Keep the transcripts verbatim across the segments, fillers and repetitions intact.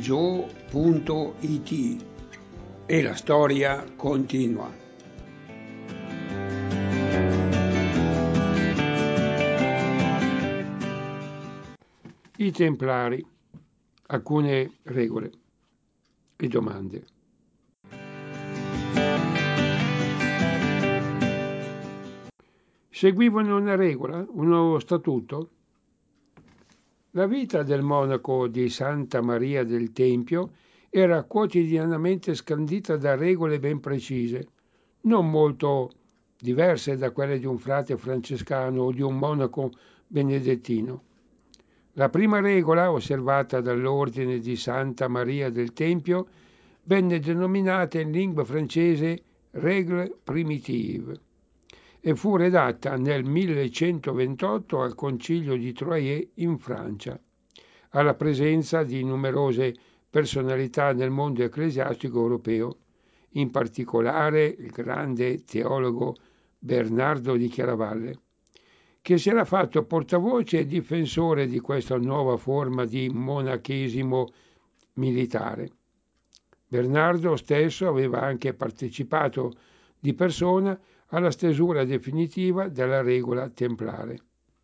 redigio punto it e la storia continua. I Templari, alcune regole e domande. Seguivano una regola, uno statuto? La vita del monaco di Santa Maria del Tempio era quotidianamente scandita da regole ben precise, non molto diverse da quelle di un frate francescano o di un monaco benedettino. La prima regola, osservata dall'ordine di Santa Maria del Tempio, venne denominata in lingua francese Règle primitive e fu redatta nel millecentoventotto al Concilio di Troyes in Francia, alla presenza di numerose personalità nel mondo ecclesiastico europeo, in particolare il grande teologo Bernardo di Chiaravalle, che si era fatto portavoce e difensore di questa nuova forma di monachesimo militare. Bernardo stesso aveva anche partecipato di persona alla stesura definitiva della regola templare.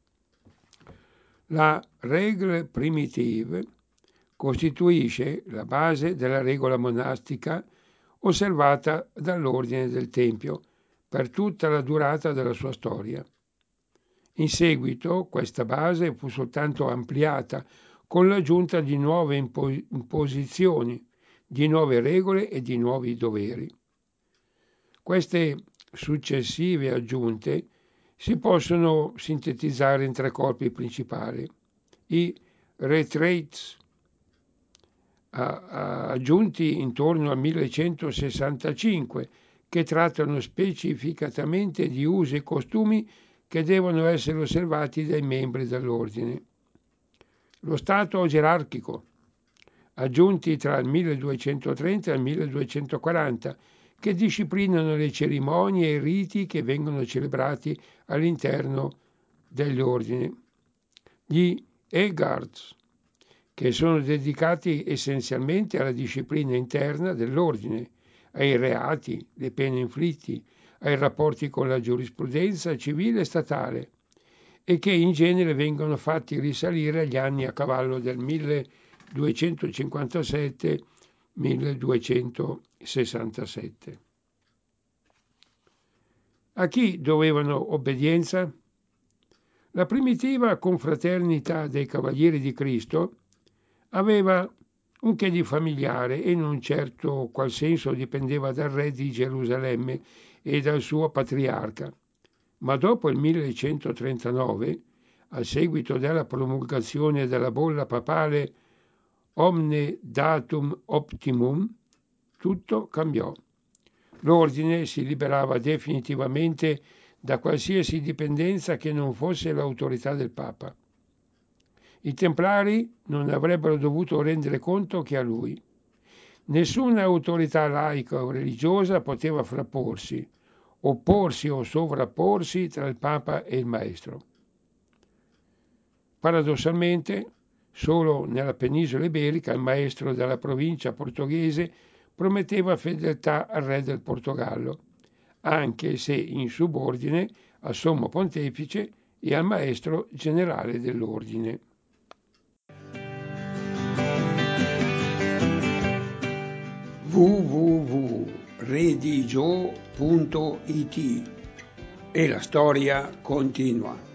La Règle primitive costituisce la base della regola monastica osservata dall'Ordine del Tempio per tutta la durata della sua storia. In seguito questa base fu soltanto ampliata con l'aggiunta di nuove imposizioni, di nuove regole e di nuovi doveri. Queste successive aggiunte si possono sintetizzare in tre corpi principali: i retraits, aggiunti intorno al millecentosessantacinque, che trattano specificatamente di usi e costumi che devono essere osservati dai membri dell'ordine; lo stato gerarchico, aggiunti tra il milleduecentotrenta e il milleduecentoquaranta, che disciplinano le cerimonie e i riti che vengono celebrati all'interno degli ordini; gli Egards, che sono dedicati essenzialmente alla disciplina interna dell'ordine, ai reati, le pene inflitti, ai rapporti con la giurisprudenza civile e statale, e che in genere vengono fatti risalire agli anni a cavallo del milleduecentocinquantasette milleduecentosessantasette. A chi dovevano obbedienza? La primitiva confraternita dei Cavalieri di Cristo aveva un che di familiare e in un certo qual senso dipendeva dal re di Gerusalemme e dal suo patriarca, ma dopo il millecentotrentanove, a seguito della promulgazione della bolla papale Omne Datum Optimum, tutto cambiò. L'ordine si liberava definitivamente da qualsiasi dipendenza che non fosse l'autorità del Papa. I Templari non avrebbero dovuto rendere conto che a lui. Nessuna autorità laica o religiosa poteva frapporsi, opporsi o sovrapporsi tra il Papa e il Maestro. Paradossalmente, solo nella penisola iberica il Maestro della provincia portoghese prometteva fedeltà al re del Portogallo, anche se in subordine al Sommo Pontefice e al Maestro generale dell'ordine. w w w punto redigio punto it e la storia continua.